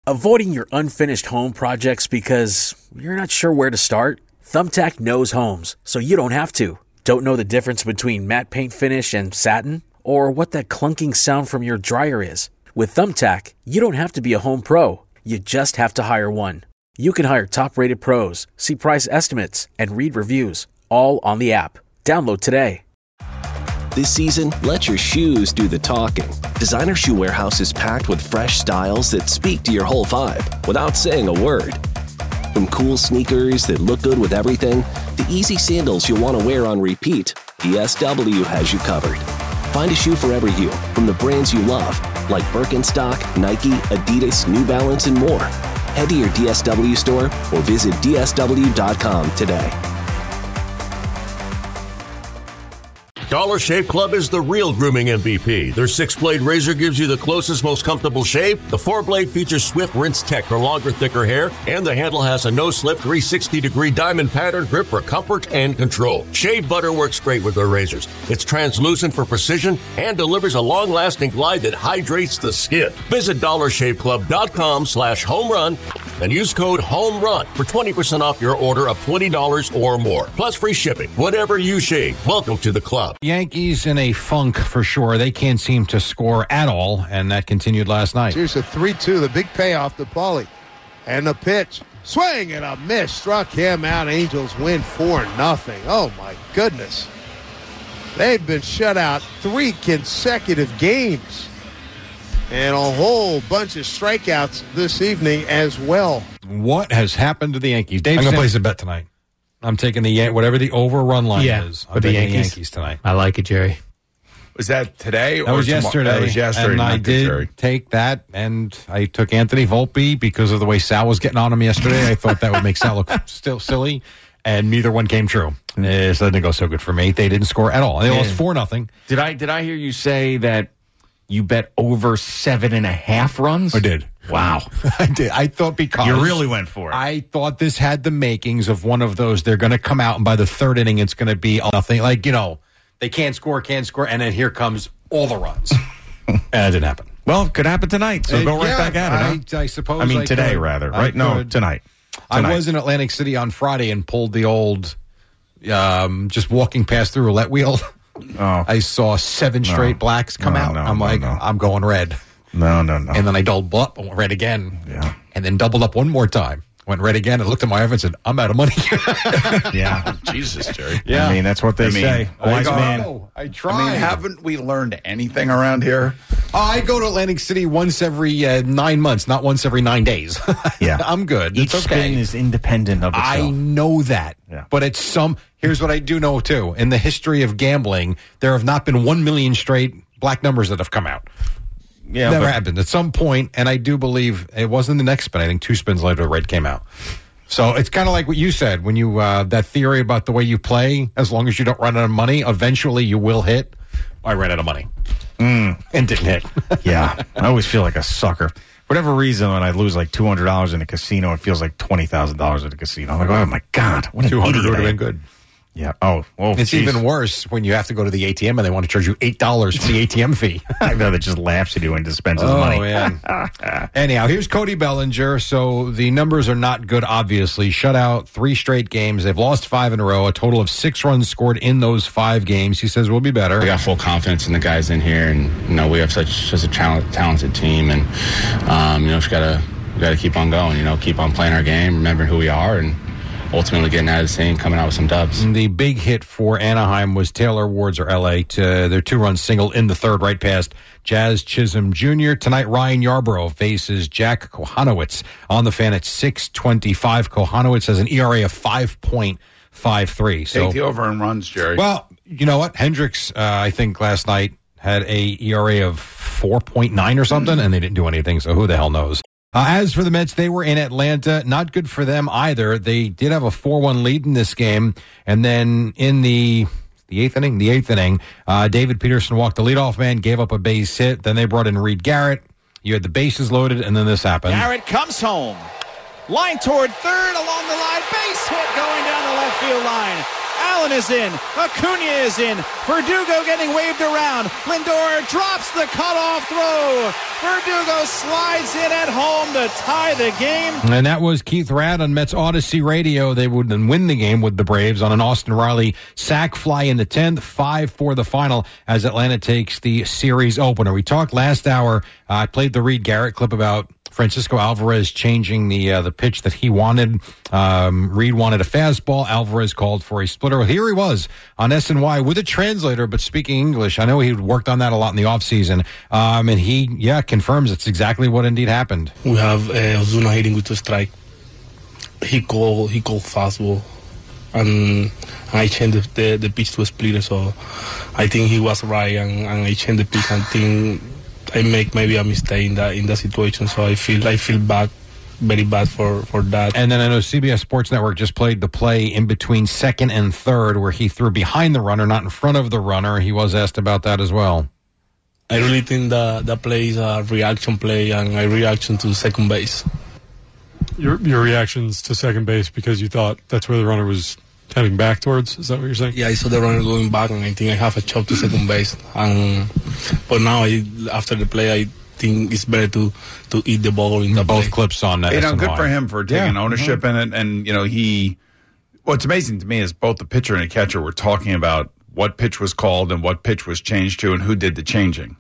Avoiding your unfinished home projects because you're not sure where to start? Thumbtack knows homes, so you don't have to. Don't know the difference between matte paint finish and satin? Or what that clunking sound from your dryer is? With Thumbtack, you don't have to be a home pro. You just have to hire one. You can hire top-rated pros, see price estimates, and read reviews, all on the app. Download today. This season, let your shoes do the talking. Designer Shoe Warehouse is packed with fresh styles that speak to your whole vibe without saying a word. From cool sneakers that look good with everything, to easy sandals you'll want to wear on repeat, DSW has you covered. Find a shoe for every you from the brands you love, like Birkenstock, Nike, Adidas, New Balance, and more. Head to your DSW store or visit DSW.com today. Dollar Shave Club is the real grooming MVP. Their 6-blade razor gives you the closest, most comfortable shave. The 4-blade features Swift Rinse Tech for longer, thicker hair, and the handle has a no-slip 360-degree diamond pattern grip for comfort and control. Shave butter works great with their razors. It's translucent for precision and delivers a long-lasting glide that hydrates the skin. Visit DollarShaveClub.com/homerun and use code HOMERUN for 20% off your order of $20 or more, plus free shipping. Whatever you shave, welcome to the club. Yankees in a funk for sure. They can't seem to score at all, and that continued last night. Here's a 3-2, the big payoff to Paulie. And the pitch. Swing and a miss. Struck him out. Angels win 4-0. Oh, my goodness. They've been shut out 3 consecutive games. And a whole bunch of strikeouts this evening as well. What has happened to the Yankees? Dave, I'm going to place a bet tonight. I'm taking whatever the overrun line is. I'm taking the Yankees tonight. I like it, Jerry. Was that today? That was yesterday. That was yesterday. And I did take that, and I took Anthony Volpe because of the way Sal was getting on him yesterday. I thought that would make Sal look still silly, and neither one came true. So it didn't go so good for me. They didn't score at all. They lost 4-0. Did I hear you say that you bet over 7.5 runs? I did. Wow. I did. I thought because You really went for it. I thought this had the makings of one of those. They're going to come out, and by the third inning, it's going to be nothing. Like, they can't score, and then here comes all the runs. And it didn't happen. Well, it could happen tonight, so go right back at it. I suppose I mean, today, rather. Right? No, tonight. I was in Atlantic City on Friday and pulled the old just walking past the roulette wheel. Oh. I saw 7 straight blacks come out. I'm I'm going red. No. And then I doubled up and went red again. Yeah. And then doubled up one more time. Went red again and looked at my wife and said, I'm out of money. Yeah. Jesus, Jerry. Yeah. I mean, that's what they say. I tried. I mean, haven't we learned anything around here? I go to Atlantic City once every 9 months, not once every 9 days. Yeah. I'm good. Each it's okay. spin is independent of itself. I know that. Yeah. But here's what I do know, too. In the history of gambling, there have not been 1 million straight black numbers that have come out. Yeah, Never happened. At some point, and I do believe it wasn't the next spin. I think 2 spins later, red came out. So it's kind of like what you said when you that theory about the way you play. As long as you don't run out of money, eventually you will hit. I ran out of money and didn't hit. Yeah, I always feel like a sucker. For whatever reason, when I lose like $200 in a casino, it feels like $20,000 at a casino. I'm like, oh my God, what an 200 idiot would have I been am. good. Yeah. Oh, it's geez. even worse when you have to go to the ATM and they want to charge you $8 for the ATM fee. I know, that just laughs at you and dispenses money. Oh, man. Anyhow, here's Cody Bellinger. So the numbers are not good, obviously. Shut out 3 straight games. They've lost 5 in a row, a total of 6 runs scored in those 5 games. He says we'll be better. We got full confidence in the guys in here, and we have such a talented team, and just gotta keep on going. Keep on playing our game, remembering who we are, and ultimately getting out of the scene, coming out with some dubs. The big hit for Anaheim was Taylor Ward's or L.A. to their 2-run single in the third, right past Jazz Chisholm Jr. Tonight, Ryan Yarbrough faces Jack Kochanowicz on the Fan at 6:25. Kochanowicz has an ERA of 5.53. So, Take the over and runs, Jerry. Well, you know what? Hendricks, I think last night had a ERA of 4.9 or something, and they didn't do anything, so who the hell knows? As for the Mets, they were in Atlanta. Not good for them either. They did have a 4-1 lead in this game. And then in the eighth inning, David Peterson walked the leadoff man, gave up a base hit. Then they brought in Reed Garrett. You had the bases loaded, and then this happened. Garrett comes home. Line toward third, along the line. Base hit going down the left field line. Allen is in. Acuna is in. Verdugo getting waved around. Lindor drops the cutoff throw. Verdugo slides in at home to tie the game. And that was Keith Radd on Mets Odyssey Radio. They would then win the game with the Braves on an Austin Riley sac fly in the 10th, 5-4 the final as Atlanta takes the series opener. We talked last hour. I played the Reed Garrett clip about Francisco Alvarez changing the pitch that he wanted. Reed wanted a fastball. Alvarez called for a splitter. Well, here he was on SNY with a translator, but speaking English. I know he worked on that a lot in the offseason. And he, confirms it's exactly what indeed happened. We have Ozuna hitting with a strike. He called fastball, and I changed the pitch to a splitter. So I think he was right, and I changed the pitch. I think I make maybe a mistake in that situation. So I feel bad, very bad for that. And then I know CBS Sports Network just played the play in between second and third where he threw behind the runner, not in front of the runner. He was asked about that as well. I really think that play is a reaction play, and a reaction to second base. Your reactions to second base because you thought that's where the runner was heading back towards? Is that what you're saying? Yeah, I saw the runner going back, and I think I have a chop to second base. But now, after the play, I think it's better to eat the ball in the both clips on that. Good for him for taking ownership in it. And, what's amazing to me is both the pitcher and the catcher were talking about what pitch was called and what pitch was changed to and who did the changing.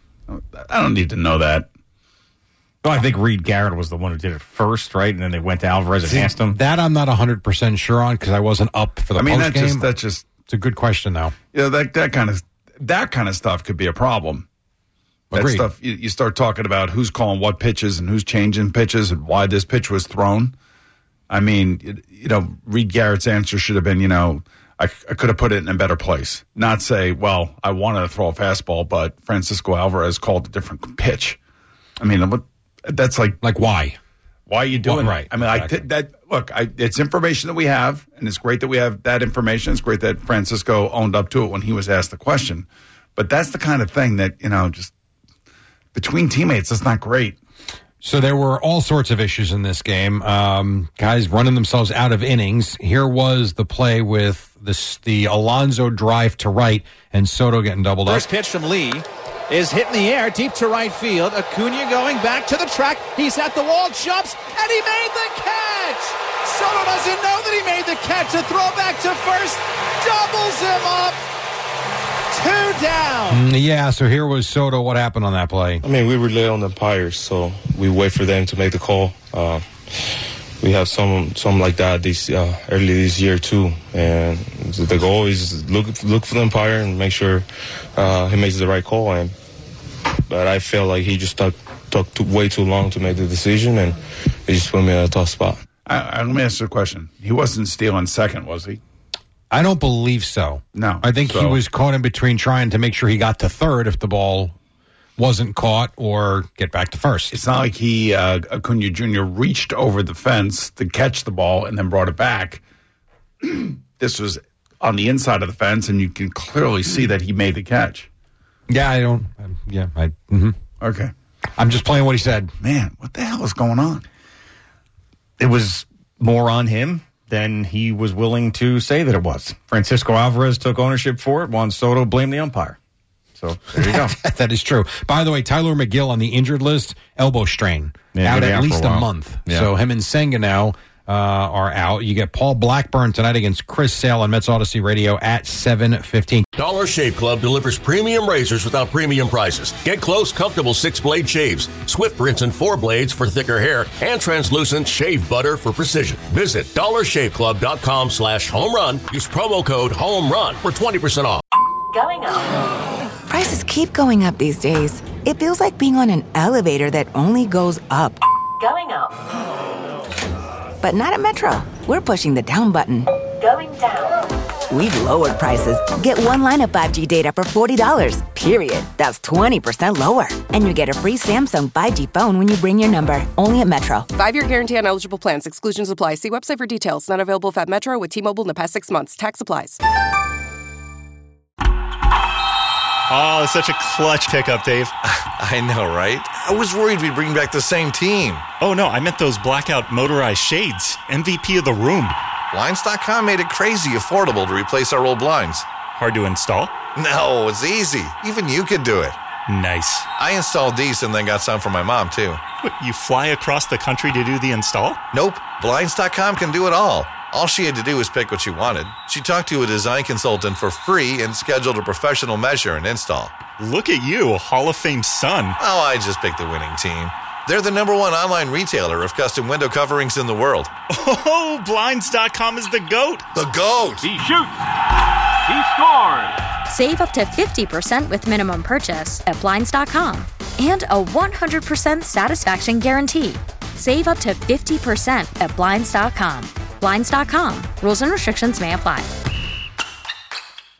I don't need to know that. Well, I think Reed Garrett was the one who did it first, right? And then they went to Alvarez and asked him. That I'm not 100% sure on because I wasn't up for the post game. That's just it's a good question, though. That kind of stuff could be a problem. Agreed. That stuff you start talking about who's calling what pitches and who's changing pitches and why this pitch was thrown. I mean, Reed Garrett's answer should have been, I could have put it in a better place. Not say, well, I wanted to throw a fastball, but Francisco Alvarez called a different pitch. I mean, that's like why? Why are you doing right? I mean, exactly. It's information that we have, and it's great that we have that information. It's great that Francisco owned up to it when he was asked the question. But that's the kind of thing that, just between teammates, it's not great. So there were all sorts of issues in this game. Guys running themselves out of innings. Here was the play with the Alonso drive to right and Soto getting doubled up. First pitch from Lee is hit in the air, deep to right field. Acuna going back to the track. He's at the wall, jumps, and he made the catch! Soto doesn't know that he made the catch. A throw back to first, doubles him up. 2 down. Yeah, so here was Soto. What happened on that play? I mean, we rely on the umpires, so we wait for them to make the call. We have some like that early this year too, and the goal is look for the umpire and make sure he makes the right call. But I feel like he just took way too long to make the decision, and he just put me in a tough spot. Let me ask you a question. He wasn't stealing second, was he? I don't believe so. No. I think he was caught in between trying to make sure he got to third if the ball wasn't caught or get back to first. It's not like Acuna Jr. reached over the fence to catch the ball and then brought it back. This was on the inside of the fence, and you can clearly see that he made the catch. Yeah, I don't. Okay. I'm just playing what he said. Man, what the hell is going on? It was more on him than he was willing to say that it was. Francisco Alvarez took ownership for it. Juan Soto blamed the umpire. So there you go. That is true. By the way, Tyler McGill on the injured list, elbow strain, out at least a month. Yeah. So him and Senga now are out. You get Paul Blackburn tonight against Chris Sale on Mets Odyssey Radio at 7:15. Dollar Shave Club delivers premium razors without premium prices. Get close, comfortable 6-blade shaves, swift rinse and 4 blades for thicker hair, and translucent shave butter for precision. Visit dollarshaveclub.com/homerun. Use promo code HOMERUN for 20% off. Going up. Prices keep going up these days. It feels like being on an elevator that only goes up. Going up. But not at Metro. We're pushing the down button. Going down. We've lowered prices. Get one line of 5G data for $40, period. That's 20% lower. And you get a free Samsung 5G phone when you bring your number. Only at Metro. 5-year guarantee on eligible plans. Exclusions apply. See website for details. Not available at Metro with T-Mobile in the past 6 months. Tax applies. Oh, it's such a clutch pickup, Dave. I know, right? I was worried we'd bring back the same team. Oh, no, I meant those blackout motorized shades. MVP of the room. Blinds.com made it crazy affordable to replace our old blinds. Hard to install? No, it's easy. Even you could do it. Nice. I installed these and then got some for my mom, too. What, you fly across the country to do the install? Nope. Blinds.com can do it all. All she had to do was pick what she wanted. She talked to a design consultant for free and scheduled a professional measure and install. Look at you, a Hall of Fame son. Oh, I just picked the winning team. They're the #1 online retailer of custom window coverings in the world. Oh, Blinds.com is the GOAT. The GOAT. He shoots. He scores. Save up to 50% with minimum purchase at Blinds.com. And a 100% satisfaction guarantee. Save up to 50% at Blinds.com. Blinds.com. Rules and restrictions may apply.